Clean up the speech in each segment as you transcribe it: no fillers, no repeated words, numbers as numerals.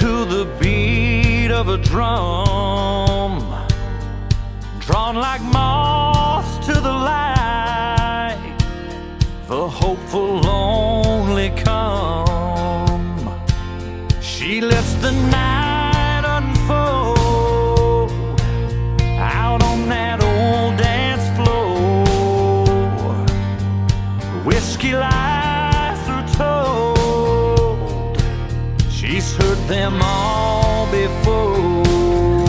to the beat of a drum, drawn like moths to the light. The hopeful only come. She lets the night unfold out on that old dance floor. Whiskey lies are told. She's heard them all before.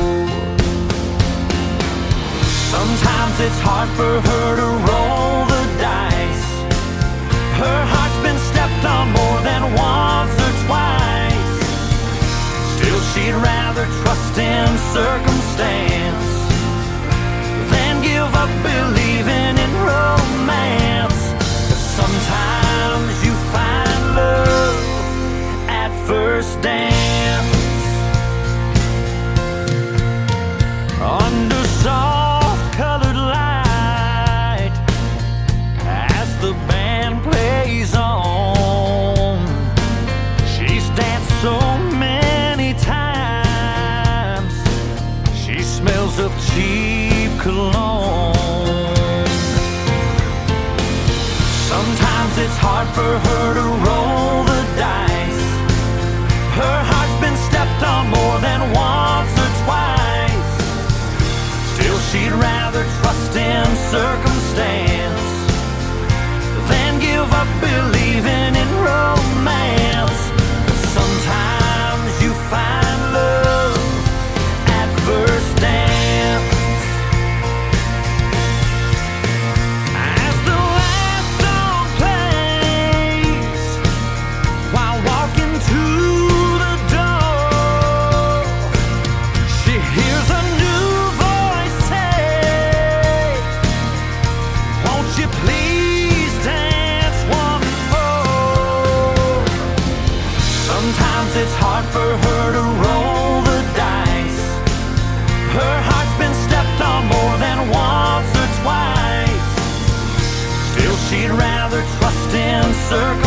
Sometimes it's hard for her to roll the dice. Her heart's been stepped on more than once or twice. Still she'd rather trust in circumstance than give up believing in romance. 'Cause sometimes you find love at first dance. Under soft-colored light, as the band plays on, she's danced so many times, she smells of cheap cologne. Sometimes it's hard for her to roll the dice. Her heart's been stepped on more than once or twice. Still she'd rather trust in circumstance than give up believing in romance. 'Cause sometimes you find love at first dance. As the last song plays, while walking to the door, she hears a new voice say, "Won't you please dance one more?" Sometimes it's hard for her to roll the dice. Her heart's been stepped on more than once or twice. Still she'd rather trust in circumstance